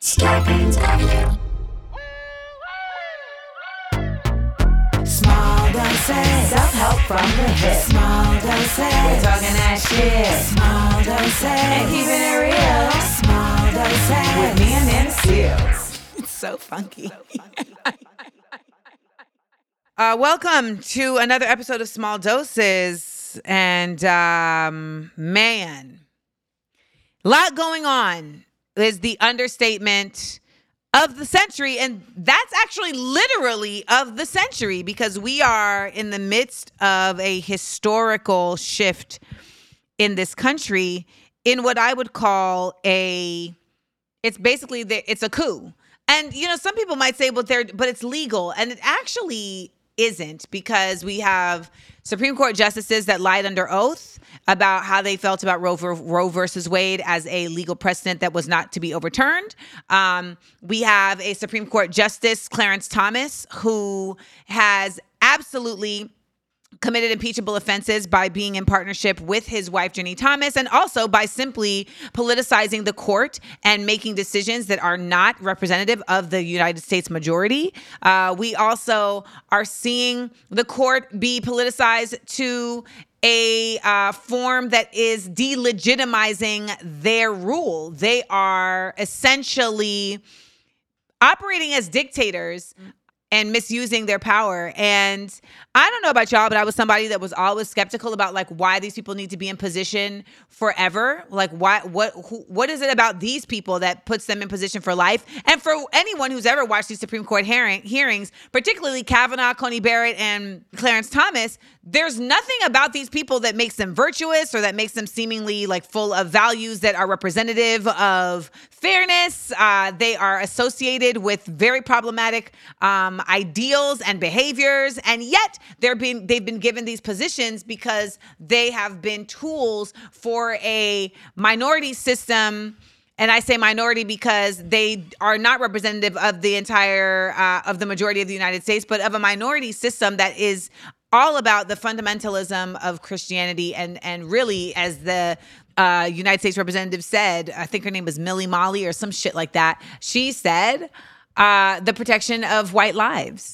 Scorpions Avenue. Small doses. Self-help from the hip. Small doses. We're talking that shit. Small doses. And keeping it real. Small doses. With me and Nana Seals. It's so funky. Welcome to another episode of Small Doses. And man, a lot going on is the understatement of the century. And that's actually literally of the century, because we are in the midst of a historical shift in this country in what I would call it's a coup. And, you know, some people might say, but it's legal. And it actually isn't, because we have Supreme Court justices that lied under oath about how they felt about Roe versus Wade as a legal precedent that was not to be overturned. We have a Supreme Court Justice, Clarence Thomas, who has absolutely committed impeachable offenses by being in partnership with his wife, Ginny Thomas, and also by simply politicizing the court and making decisions that are not representative of the United States majority. We also are seeing the court be politicized to a form that is delegitimizing their rule. They are essentially operating as dictators and misusing their power. And I don't know about y'all, but I was somebody that was always skeptical about like why these people need to be in position forever. Like what is it about these people that puts them in position for life? And for anyone who's ever watched these Supreme Court hearings, particularly Kavanaugh, Coney Barrett, and Clarence Thomas, there's nothing about these people that makes them virtuous or that makes them seemingly like full of values that are representative of fairness. They are associated with very problematic ideals and behaviors, and yet they've been given these positions because they have been tools for a minority system. And I say minority because they are not representative of the entire of the majority of the United States, but of a minority system that is all about the fundamentalism of Christianity, and really, as the United States representative said, I think her name was Millie Molly or some shit like that. She said, the protection of white lives.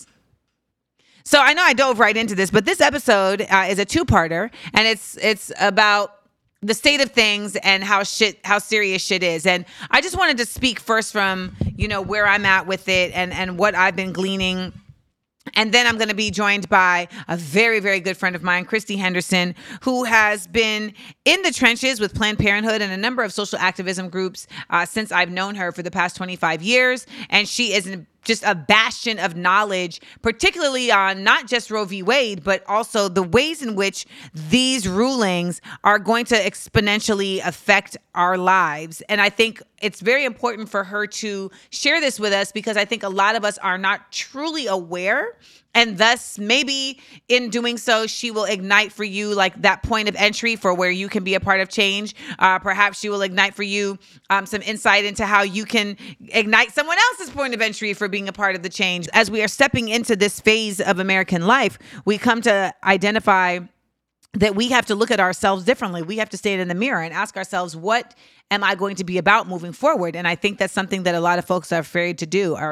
So I know I dove right into this, but this episode is a two-parter, and it's about the state of things and how serious shit is. And I just wanted to speak first from, you know, where I'm at with it and what I've been gleaning. And then I'm going to be joined by a very, very good friend of mine, Christy Henderson, who has been in the trenches with Planned Parenthood and a number of social activism groups since I've known her for the past 25 years. And she is just a bastion of knowledge, particularly on not just Roe v. Wade, but also the ways in which these rulings are going to exponentially affect our lives. And I think it's very important for her to share this with us, because I think a lot of us are not truly aware. And thus, maybe in doing so, she will ignite for you like that point of entry for where you can be a part of change. Perhaps she will ignite for you some insight into how you can ignite someone else's point of entry for being a part of the change. As we are stepping into this phase of American life, we come to identify that we have to look at ourselves differently. We have to stand in the mirror and ask ourselves, what am I going to be about moving forward? And I think that's something that a lot of folks are afraid to do. They're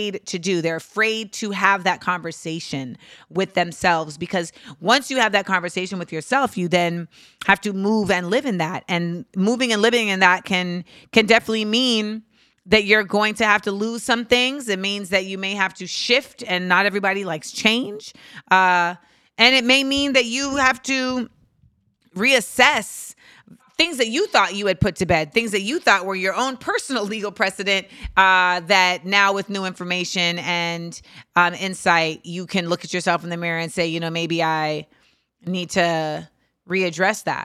afraid to have that conversation with themselves, because once you have that conversation with yourself, you then have to move and live in that. And moving and living in that can definitely mean that you're going to have to lose some things. It means that you may have to shift, and not everybody likes change. And it may mean that you have to reassess things that you thought you had put to bed, things that you thought were your own personal legal precedent, that now with new information and insight, you can look at yourself in the mirror and say, you know, maybe I need to readdress that.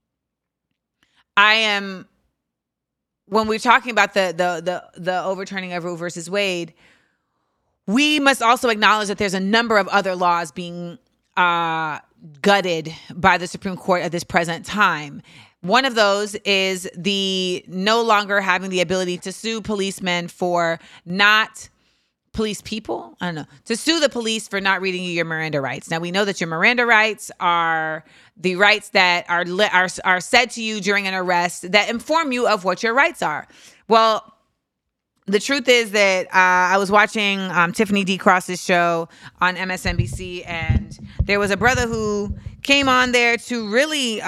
When we're talking about the overturning of Roe versus Wade, we must also acknowledge that there's a number of other laws being gutted by the Supreme Court at this present time. One of those is the no longer having the ability to sue policemen for not police people. I don't know, to sue the police for not reading you your Miranda rights. Now, we know that your Miranda rights are the rights that are said to you during an arrest that inform you of what your rights are. Well, the truth is that I was watching Tiffany D. Cross's show on MSNBC, and there was a brother who came on there to really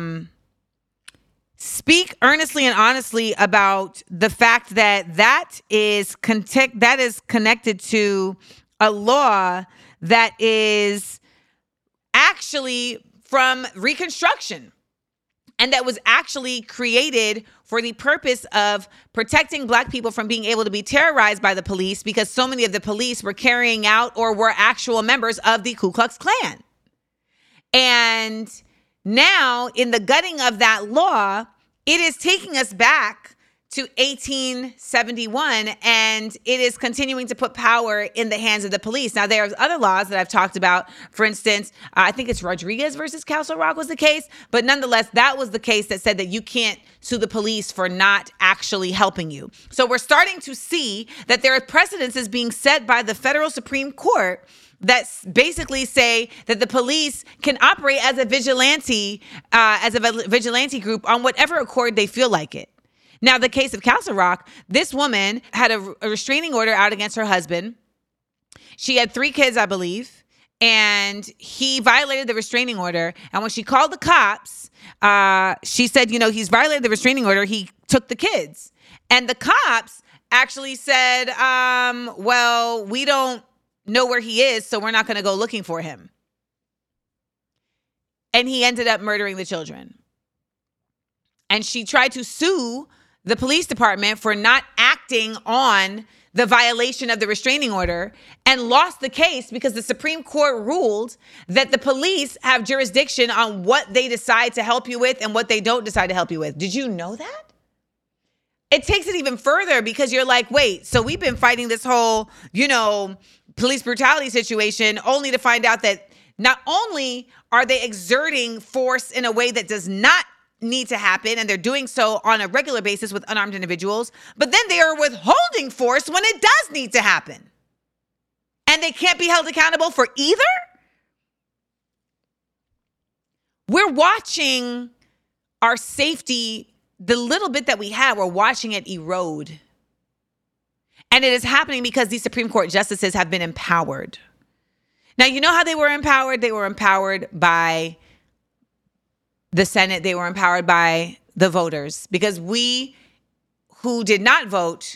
speak earnestly and honestly about the fact that is connected to a law that is actually from Reconstruction, and that was actually created for the purpose of protecting Black people from being able to be terrorized by the police, because so many of the police were carrying out or were actual members of the Ku Klux Klan. And now, in the gutting of that law, it is taking us back to 1871, and it is continuing to put power in the hands of the police. Now, there's other laws that I've talked about. For instance, I think it's Rodriguez versus Castle Rock was the case, but nonetheless, that was the case that said that you can't sue the police for not actually helping you. So we're starting to see that there are precedences being set by the federal Supreme Court that basically say that the police can operate as a vigilante group on whatever accord they feel like it. Now, the case of Castle Rock, this woman had a restraining order out against her husband. She had 3 kids, I believe, and he violated the restraining order. And when she called the cops, she said, he's violated the restraining order. He took the kids. And the cops actually said, well, we don't know where he is, so we're not going to go looking for him. And he ended up murdering the children. And she tried to sue the police department for not acting on the violation of the restraining order, and lost the case because the Supreme Court ruled that the police have jurisdiction on what they decide to help you with and what they don't decide to help you with. Did you know that? It takes it even further, because you're like, wait, so we've been fighting this whole, police brutality situation, only to find out that not only are they exerting force in a way that does not need to happen, and they're doing so on a regular basis with unarmed individuals, but then they are withholding force when it does need to happen. And they can't be held accountable for either? We're watching our safety, the little bit that we have, we're watching it erode. And it is happening because these Supreme Court justices have been empowered. Now, you know how they were empowered? They were empowered by the Senate. They were empowered by the voters, because we who did not vote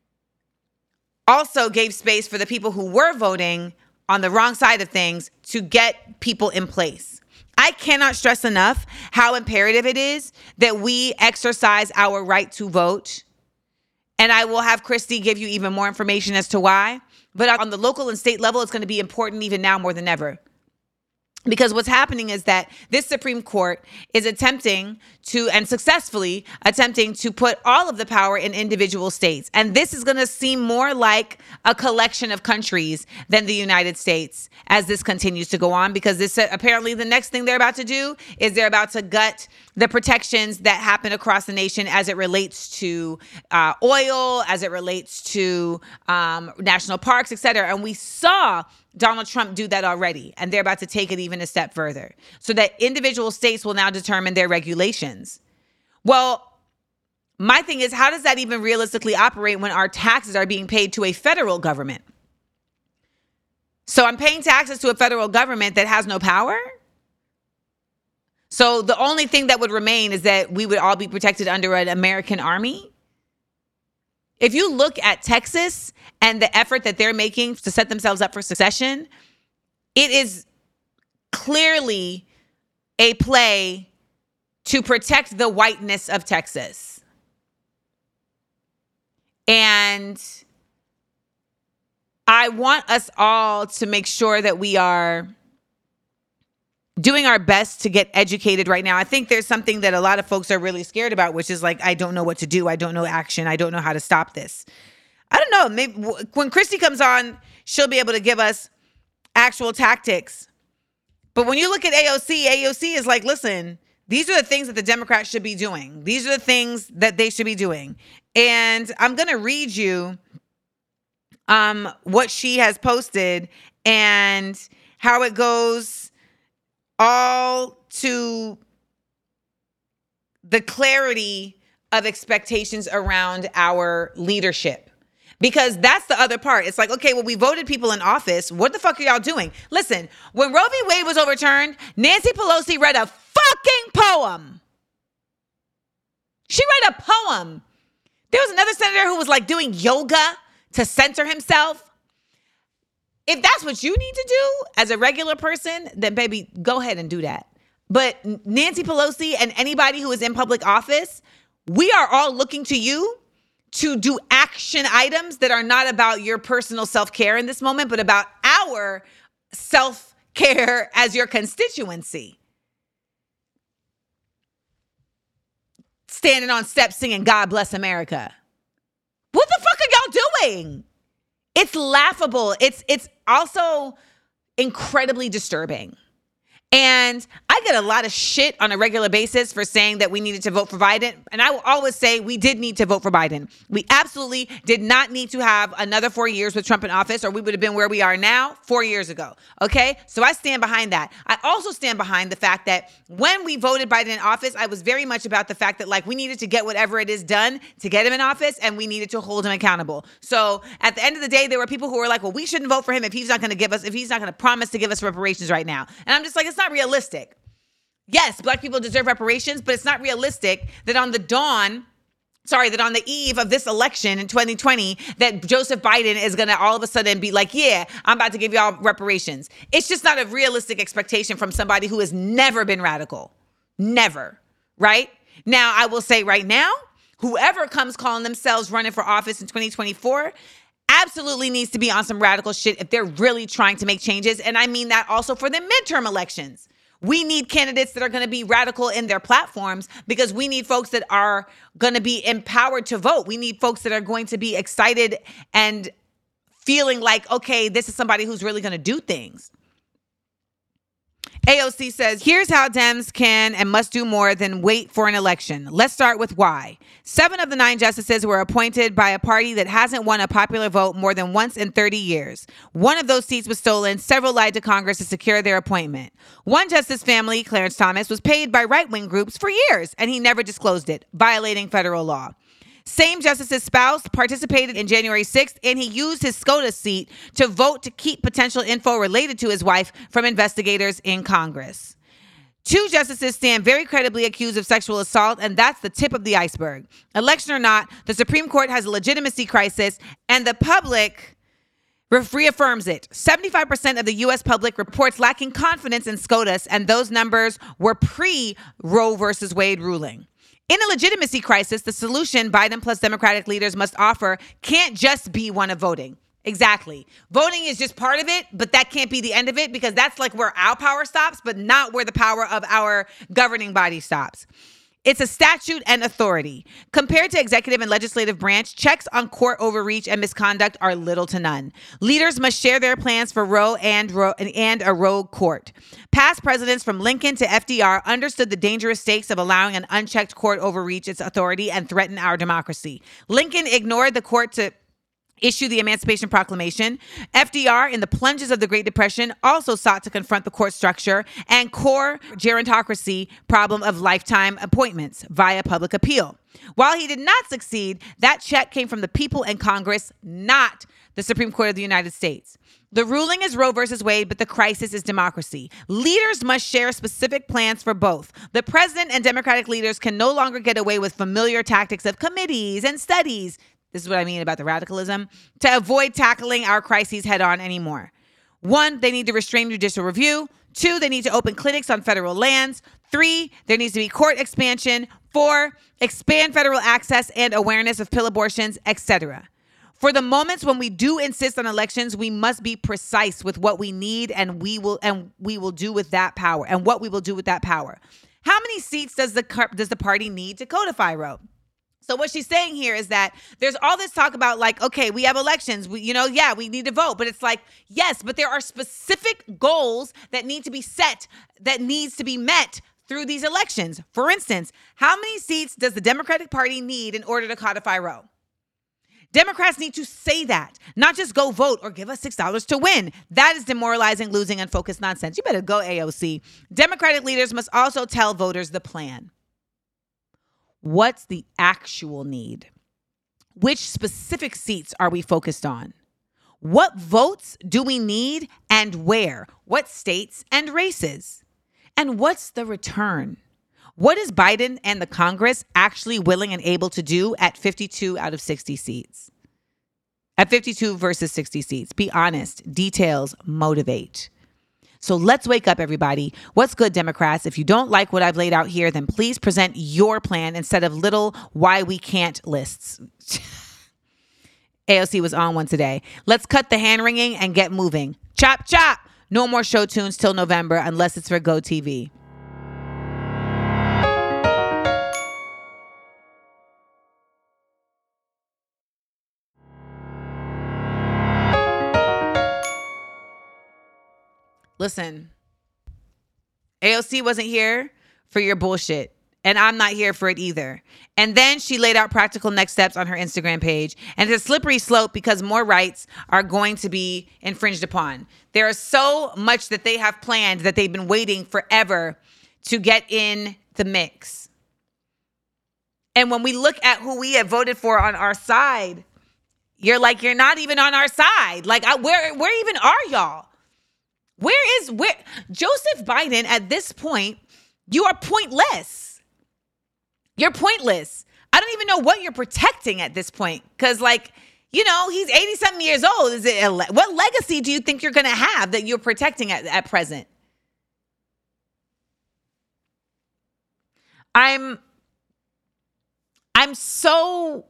also gave space for the people who were voting on the wrong side of things to get people in place. I cannot stress enough how imperative it is that we exercise our right to vote. And I will have Christy give you even more information as to why. But on the local and state level, it's going to be important even now more than ever. Because what's happening is that this Supreme Court is attempting to, and successfully attempting to, put all of the power in individual states. And this is going to seem more like a collection of countries than the United States as this continues to go on, because this apparently the next thing they're about to do is they're about to gut the protections that happen across the nation as it relates to oil, as it relates to national parks, et cetera. And we saw Donald Trump do that already, and they're about to take it even a step further, so that individual states will now determine their regulations. Well, my thing is, how does that even realistically operate when our taxes are being paid to a federal government? So I'm paying taxes to a federal government that has no power? So the only thing that would remain is that we would all be protected under an American army? If you look at Texas and the effort that they're making to set themselves up for secession, it is clearly a play to protect the whiteness of Texas. And I want us all to make sure that we are doing our best to get educated right now. I think there's something that a lot of folks are really scared about, which is like, I don't know what to do. I don't know action. I don't know how to stop this. I don't know. Maybe when Christy comes on, she'll be able to give us actual tactics. But when you look at AOC is like, listen, these are the things that the Democrats should be doing. These are the things that they should be doing. And I'm going to read you what she has posted and how it goes all to the clarity of expectations around our leadership. Because that's the other part. It's like, okay, well, we voted people in office. What the fuck are y'all doing? Listen, when Roe v. Wade was overturned, Nancy Pelosi read a fucking poem. She read a poem. There was another senator who was like doing yoga to center himself. If that's what you need to do as a regular person, then baby, go ahead and do that. But Nancy Pelosi and anybody who is in public office, we are all looking to you to do action items that are not about your personal self-care in this moment, but about our self-care as your constituency. Standing on steps singing God Bless America. What the fuck are y'all doing? It's laughable. It's also incredibly disturbing. And I get a lot of shit on a regular basis for saying that we needed to vote for Biden. And I will always say we did need to vote for Biden. We absolutely did not need to have another 4 years with Trump in office, or we would have been where we are now 4 years ago. Okay? So I stand behind that. I also stand behind the fact that when we voted Biden in office, I was very much about the fact that like we needed to get whatever it is done to get him in office, and we needed to hold him accountable. So at the end of the day, there were people who were like, well, we shouldn't vote for him if he's not going to promise to give us reparations right now. And I'm just like, it's not realistic. Yes, black people deserve reparations, but it's not realistic that on the eve of this election in 2020, that Joseph Biden is going to all of a sudden be like, yeah, I'm about to give y'all reparations. It's just not a realistic expectation from somebody who has never been radical. Never. Right? Now, I will say right now, whoever comes calling themselves running for office in 2024 absolutely needs to be on some radical shit if they're really trying to make changes. And I mean that also for the midterm elections. We need candidates that are going to be radical in their platforms because we need folks that are going to be empowered to vote. We need folks that are going to be excited and feeling like, okay, this is somebody who's really going to do things. AOC says, here's how Dems can and must do more than wait for an election. Let's start with why. 7 of the 9 justices were appointed by a party that hasn't won a popular vote more than once in 30 years. One of those seats was stolen. Several lied to Congress to secure their appointment. One justice family, Clarence Thomas, was paid by right-wing groups for years, and he never disclosed it, violating federal law. Same justice's spouse participated in January 6th, and he used his SCOTUS seat to vote to keep potential info related to his wife from investigators in Congress. 2 justices stand very credibly accused of sexual assault, and that's the tip of the iceberg. Election or not, the Supreme Court has a legitimacy crisis, and the public reaffirms it. 75% of the U.S. public reports lacking confidence in SCOTUS, and those numbers were pre-Roe versus Wade ruling. In a legitimacy crisis, the solution Biden plus Democratic leaders must offer can't just be one of voting. Exactly. Voting is just part of it, but that can't be the end of it because that's like where our power stops, but not where the power of our governing body stops. It's a statute and authority. Compared to executive and legislative branch, checks on court overreach and misconduct are little to none. Leaders must share their plans for Roe and a rogue court. Past presidents from Lincoln to FDR understood the dangerous stakes of allowing an unchecked court overreach its authority and threaten our democracy. Lincoln ignored the court to issue the Emancipation Proclamation. FDR, in the plunges of the Great Depression, also sought to confront the court structure and core gerontocracy problem of lifetime appointments via public appeal. While he did not succeed, that check came from the people and Congress, not the Supreme Court of the United States. The ruling is Roe versus Wade, but the crisis is democracy. Leaders must share specific plans for both. The president and Democratic leaders can no longer get away with familiar tactics of committees and studies. This is what I mean about the radicalism, to avoid tackling our crises head on anymore. 1, they need to restrain judicial review. 2, they need to open clinics on federal lands. 3, there needs to be court expansion. 4, expand federal access and awareness of pill abortions, etc. For the moments when we do insist on elections, we must be precise with what we need and we will do with that power and what we will do with that power. How many seats does the party need to codify Roe? So what she's saying here is that there's all this talk about like, okay, we have elections, we need to vote. But it's like, yes, but there are specific goals that need to be set, that needs to be met through these elections. For instance, how many seats does the Democratic Party need in order to codify Roe? Democrats need to say that, not just go vote or give us $6 to win. That is demoralizing, losing, unfocused nonsense. You better go, AOC. Democratic leaders must also tell voters the plan. What's the actual need? Which specific seats are we focused on? What votes do we need and where? What states and races? And what's the return? What is Biden and the Congress actually willing and able to do at 52 out of 60 seats? At 52 versus 60 seats. Be honest. Details motivate. So let's wake up, everybody. What's good, Democrats? If you don't like what I've laid out here, then please present your plan instead of little why we can't lists. AOC was on one today. Let's cut the hand wringing and get moving. Chop, chop. No more show tunes till November unless it's for GoTV. Listen, AOC wasn't here for your bullshit, and I'm not here for it either. And then she laid out practical next steps on her Instagram page, and it's a slippery slope because more rights are going to be infringed upon. There is so much that they have planned that they've been waiting forever to get in the mix. And when we look at who we have voted for on our side, you're like, you're not even on our side. Like, where even are y'all? Where Joseph Biden at this point, you are pointless. You're pointless. I don't even know what you're protecting at this point. Cause he's 80 something years old. What legacy do you think you're going to have that you're protecting at present? I'm so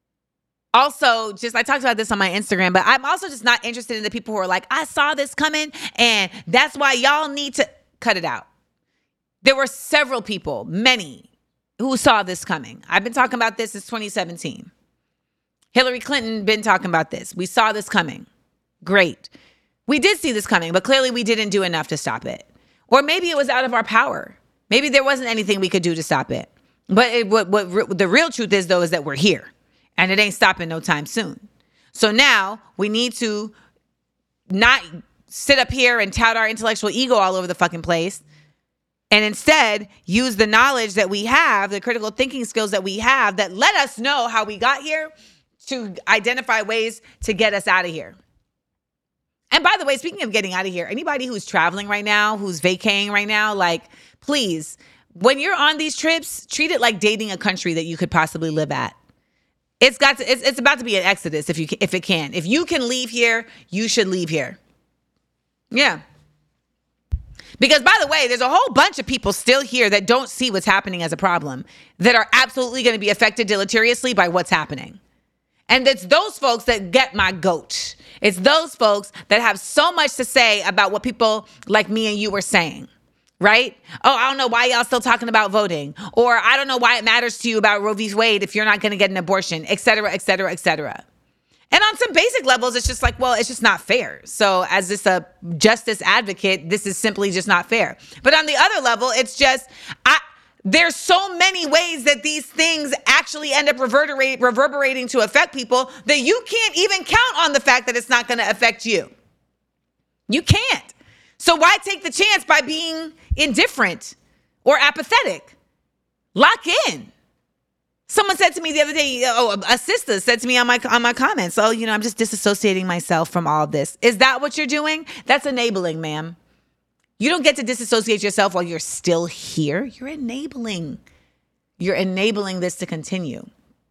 also, I talked about this on my Instagram, but I'm also just not interested in the people who are like, I saw this coming and that's why y'all need to cut it out. There were several people, many, who saw this coming. I've been talking about this since 2017. Hillary Clinton been talking about this. We saw this coming. Great. We did see this coming, but clearly we didn't do enough to stop it. Or maybe it was out of our power. Maybe there wasn't anything we could do to stop it. But what the real truth is, though, is that we're here. And it ain't stopping no time soon. So now we need to not sit up here and tout our intellectual ego all over the fucking place. And instead use the knowledge that we have, the critical thinking skills that we have that let us know how we got here to identify ways to get us out of here. And by the way, speaking of getting out of here, anybody who's traveling right now, who's vacating right now, please, when you're on these trips, treat it like dating a country that you could possibly live at. It's about to be an exodus if it can. If you can leave here, you should leave here. Yeah. Because by the way, there's a whole bunch of people still here that don't see what's happening as a problem, that are absolutely going to be affected deleteriously by what's happening. And it's those folks that get my goat. It's those folks that have so much to say about what people like me and you were saying. Right? Oh, I don't know why y'all still talking about voting. Or I don't know why it matters to you about Roe v. Wade if you're not going to get an abortion, et cetera, et cetera, et cetera. And on some basic levels, it's just it's just not fair. So as a justice advocate, this is simply just not fair. But on the other level, it's just, there's so many ways that these things actually end up reverberating to affect people that you can't even count on the fact that it's not going to affect you. You can't. So why take the chance by being indifferent or apathetic? Lock in. Someone said to me the other day, a sister said to me on my comments, I'm just disassociating myself from all of this. Is that what you're doing? That's enabling, ma'am. You don't get to disassociate yourself while you're still here. You're enabling. You're enabling this to continue.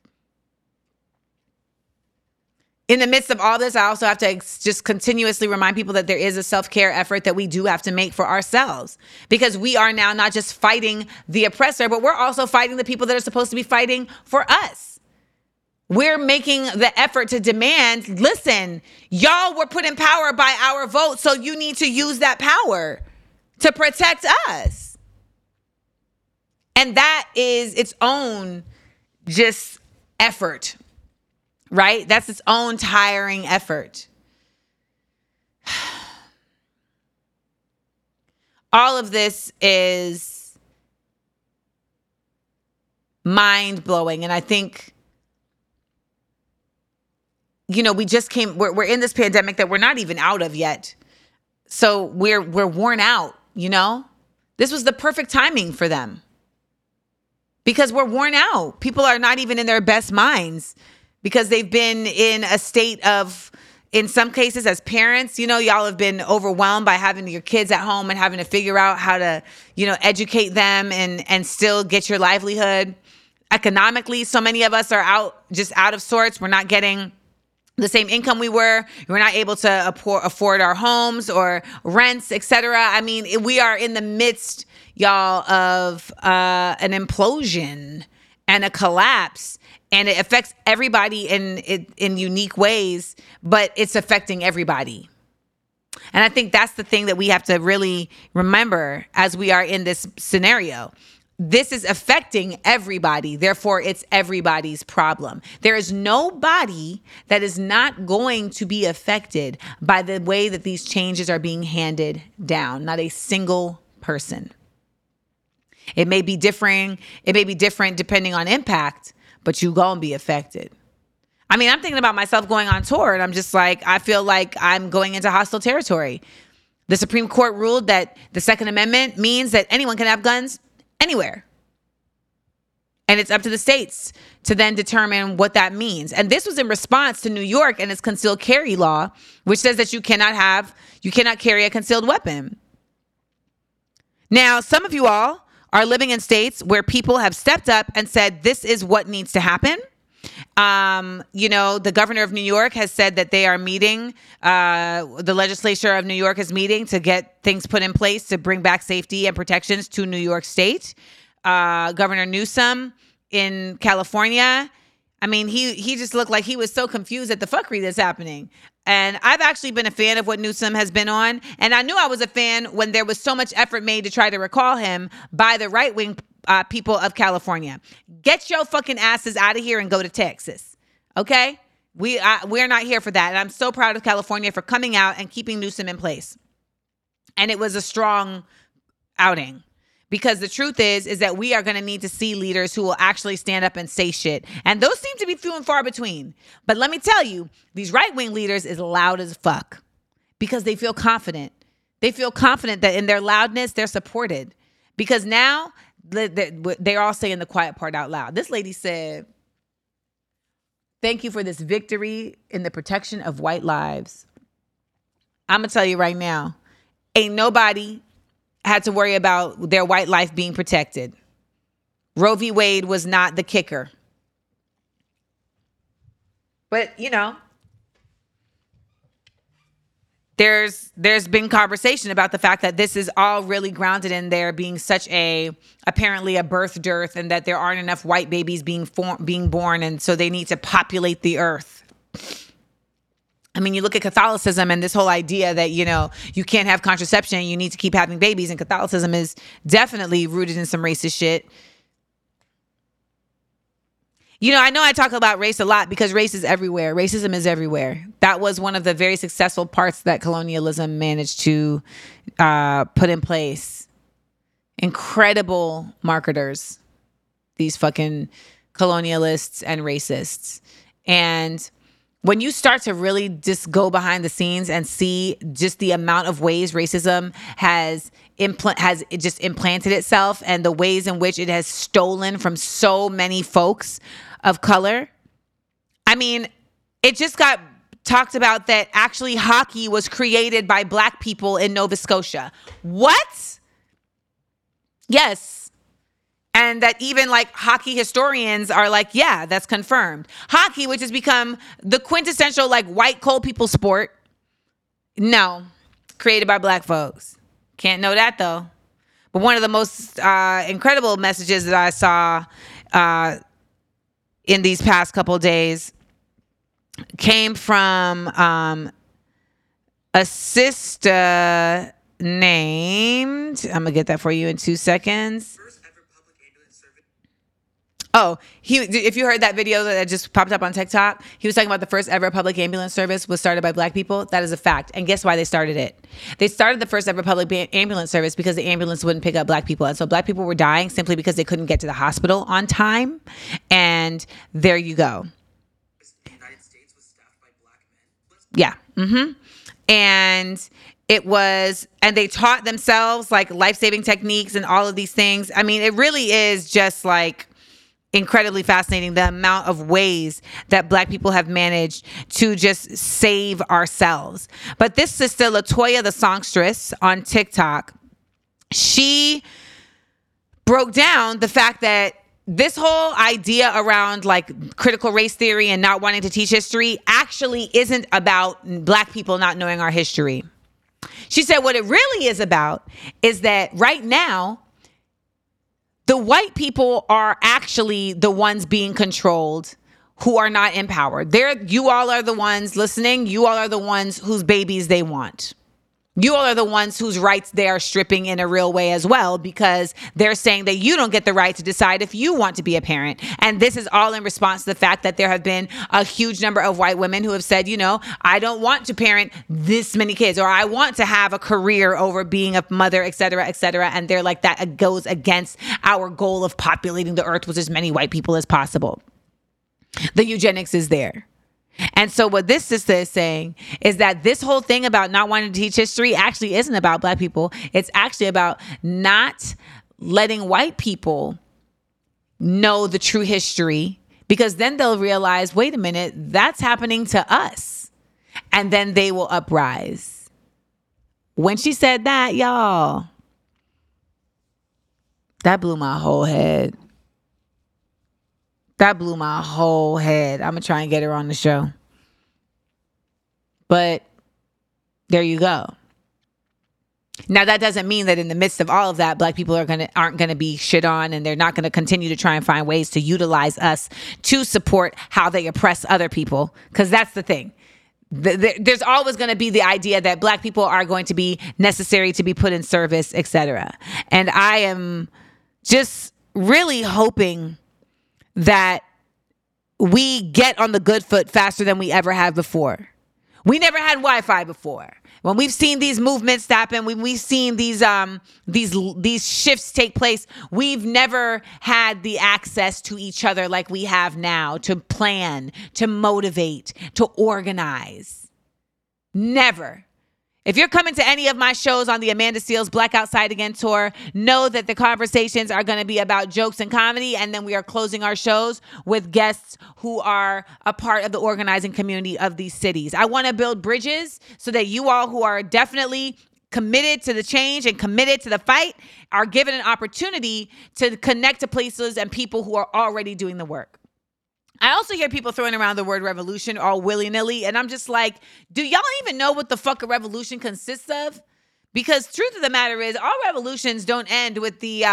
In the midst of all this, I also have to just continuously remind people that there is a self-care effort that we do have to make for ourselves, because we are now not just fighting the oppressor, but we're also fighting the people that are supposed to be fighting for us. We're making the effort to demand, listen, y'all were put in power by our vote, so you need to use that power to protect us. And that is its own just effort. Right? That's its own tiring effort. All of this is mind-blowing. And I think, we're in this pandemic that we're not even out of yet. So we're worn out, This was the perfect timing for them. Because we're worn out. People are not even in their best minds. because they've been in a state of, in some cases as parents, y'all have been overwhelmed by having your kids at home and having to figure out how to, educate them and still get your livelihood. Economically, so many of us are out of sorts. We're not getting the same income we were. We're not able to afford our homes or rents, etc. I mean, we are in the midst, y'all, of an implosion and a collapse, and it affects everybody in unique ways, but it's affecting everybody. And I think that's the thing that we have to really remember as we are in this scenario. This is affecting everybody. Therefore, it's everybody's problem. There is nobody that is not going to be affected by the way that these changes are being handed down. Not a single person. It may be differing. It may be different depending on impact, but you gonna be affected. I mean, I'm thinking about myself going on tour, and I'm just like, I feel like I'm going into hostile territory. The Supreme Court ruled that the Second Amendment means that anyone can have guns anywhere. And it's up to the states to then determine what that means. And this was in response to New York and its concealed carry law, which says that you cannot carry a concealed weapon. Now, some of you all are living in states where people have stepped up and said, this is what needs to happen. The governor of New York has said that they are meeting, the legislature of New York is meeting to get things put in place to bring back safety and protections to New York State. Governor Newsom in California, I mean, he just looked like he was so confused at the fuckery that's happening. And I've actually been a fan of what Newsom has been on. And I knew I was a fan when there was so much effort made to try to recall him by the right-wing people of California. Get your fucking asses out of here and go to Texas. Okay? We're not here for that. And I'm so proud of California for coming out and keeping Newsom in place. And it was a strong outing. Because the truth is that we are going to need to see leaders who will actually stand up and say shit. And those seem to be few and far between. But let me tell you, these right-wing leaders is loud as fuck because they feel confident. They feel confident that in their loudness, they're supported. Because now they're all saying the quiet part out loud. This lady said, "Thank you for this victory in the protection of white lives." I'm going to tell you right now, ain't nobody had to worry about their white life being protected. Roe v. Wade was not the kicker. But, there's been conversation about the fact that this is all really grounded in there being such apparently a birth dearth, and that there aren't enough white babies being born, and so they need to populate the earth. I mean, you look at Catholicism and this whole idea that, you can't have contraception, you need to keep having babies. And Catholicism is definitely rooted in some racist shit. I know I talk about race a lot because race is everywhere. Racism is everywhere. That was one of the very successful parts that colonialism managed to put in place. Incredible marketers, these fucking colonialists and racists. And when you start to really just go behind the scenes and see just the amount of ways racism has just implanted itself and the ways in which it has stolen from so many folks of color. I mean, it just got talked about that actually hockey was created by Black people in Nova Scotia. What? Yes. And that even hockey historians are like, yeah, that's confirmed. Hockey, which has become the quintessential white cold people sport. No, created by Black folks. Can't know that though. But one of the most incredible messages that I saw in these past couple of days came from a sister named, I'm gonna get that for you in 2 seconds. Oh, if you heard that video that just popped up on TikTok, he was talking about the first ever public ambulance service was started by Black people. That is a fact. And guess why they started it? They started the first ever public ambulance service because the ambulance wouldn't pick up Black people. And so Black people were dying simply because they couldn't get to the hospital on time. And there you go. The United States was staffed by Black men. Yeah. Mm-hmm. And they taught themselves life-saving techniques and all of these things. I mean, it really is just incredibly fascinating, the amount of ways that Black people have managed to just save ourselves. But this sister, Latoya the songstress on TikTok, she broke down the fact that this whole idea around like critical race theory and not wanting to teach history actually isn't about Black people not knowing our history. She said what it really is about is that right now, the white people are actually the ones being controlled who are not empowered. You all are the ones listening. You all are the ones whose babies they want. You all are the ones whose rights they are stripping in a real way as well, because they're saying that you don't get the right to decide if you want to be a parent. And this is all in response to the fact that there have been a huge number of white women who have said, I don't want to parent this many kids, or I want to have a career over being a mother, et cetera, et cetera. And they're like, that goes against our goal of populating the earth with as many white people as possible. The eugenics is there. And so what this sister is saying is that this whole thing about not wanting to teach history actually isn't about Black people. It's actually about not letting white people know the true history, because then they'll realize, wait a minute, that's happening to us. And then they will uprise. When she said that, y'all, that blew my whole head. That blew my whole head. I'm going to try and get her on the show. But there you go. Now, that doesn't mean that in the midst of all of that, Black people aren't going to be shit on, and they're not going to continue to try and find ways to utilize us to support how they oppress other people. Because that's the thing. There's always going to be the idea that Black people are going to be necessary to be put in service, etc. And I am just really hoping that we get on the good foot faster than we ever have before. We never had Wi-Fi before. When we've seen these movements happen, when we've seen these shifts take place, we've never had the access to each other like we have now, to plan, to motivate, to organize. Never. If you're coming to any of my shows on the Amanda Seales Black Outside Again tour, know that the conversations are going to be about jokes and comedy, and then we are closing our shows with guests who are a part of the organizing community of these cities. I want to build bridges so that you all who are definitely committed to the change and committed to the fight are given an opportunity to connect to places and people who are already doing the work. I also hear people throwing around the word revolution all willy-nilly, and I'm just like, do y'all even know what the fuck a revolution consists of? Because truth of the matter is, all revolutions don't end with the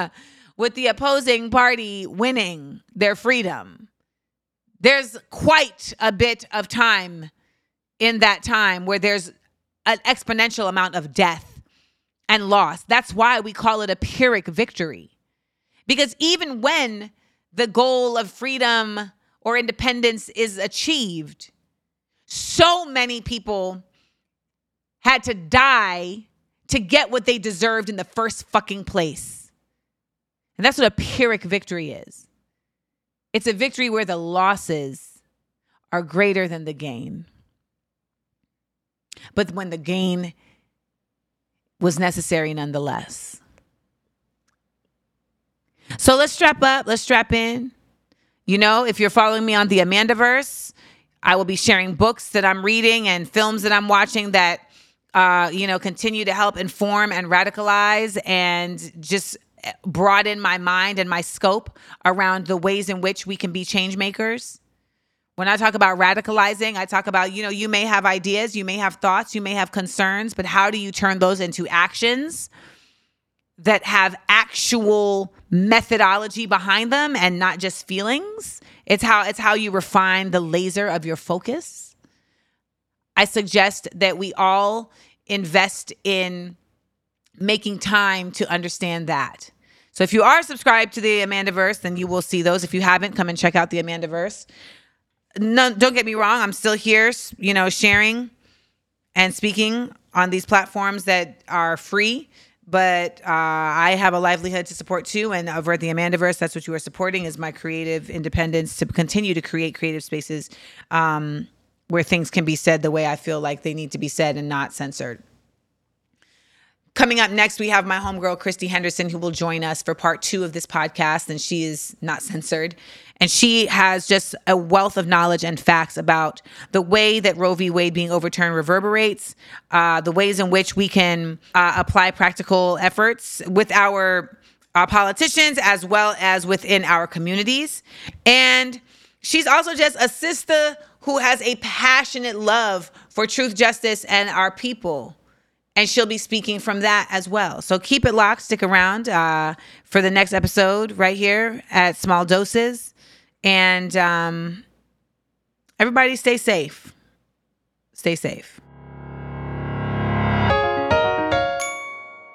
opposing party winning their freedom. There's quite a bit of time in that time where there's an exponential amount of death and loss. That's why we call it a Pyrrhic victory. Because even when the goal of freedom or independence is achieved, so many people had to die to get what they deserved in the first fucking place. And that's what a Pyrrhic victory is. It's a victory where the losses are greater than the gain. But when the gain was necessary nonetheless. So let's strap up. Let's strap in. If you're following me on the Amandaverse, I will be sharing books that I'm reading and films that I'm watching that, continue to help inform and radicalize and just broaden my mind and my scope around the ways in which we can be change makers. When I talk about radicalizing, I talk about, you may have ideas, you may have thoughts, you may have concerns, but how do you turn those into actions that have actual methodology behind them and not just feelings? It's how you refine the laser of your focus. I suggest that we all invest in making time to understand that. So if you are subscribed to the Amandaverse, then you will see those. If you haven't, come and check out the Amandaverse. No, don't get me wrong. I'm still here, sharing and speaking on these platforms that are free. But I have a livelihood to support too. And over at the Amandaverse, that's what you are supporting, is my creative independence to continue to create creative spaces where things can be said the way I feel like they need to be said and not censored. Coming up next, we have my homegirl, Christy Henderson, who will join us for part 2 of this podcast, and she is not censored. And she has just a wealth of knowledge and facts about the way that Roe v. Wade being overturned reverberates, the ways in which we can apply practical efforts with our politicians as well as within our communities. And she's also just a sister who has a passionate love for truth, justice, and our people. And she'll be speaking from that as well. So keep it locked. Stick around for the next episode right here at Small Doses. And everybody stay safe. Stay safe.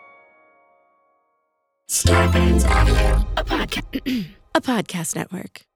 Starburns Audio, a podcast network.